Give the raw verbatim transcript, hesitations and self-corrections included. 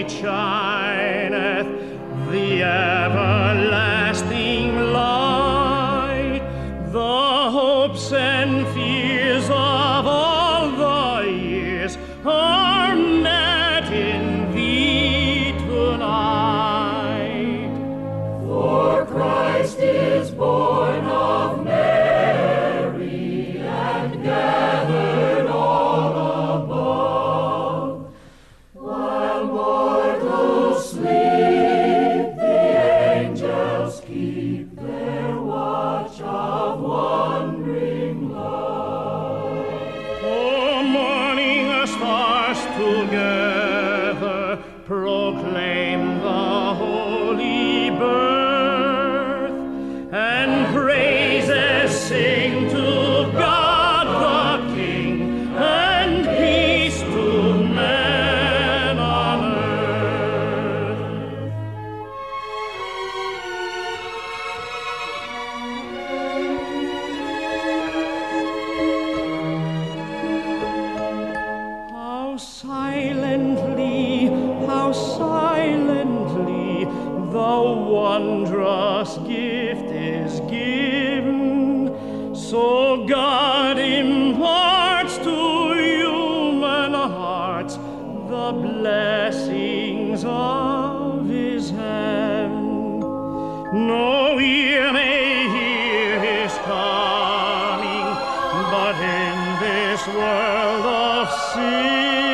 light shineth, the everlasting light, the hopes and fears of all the years are met in thee tonight. For Christ is born of Mary and gathered all above, while mortals sleep, the angels keep their watch of wondering love. Oh, morning stars together proclaim the holy birth, and praises sing to God the King, and peace to men on earth. How silently, how silently the wondrous gift is given, so God imparts to human hearts the blessings of his heaven. No ear may hear his coming, but in this world of sin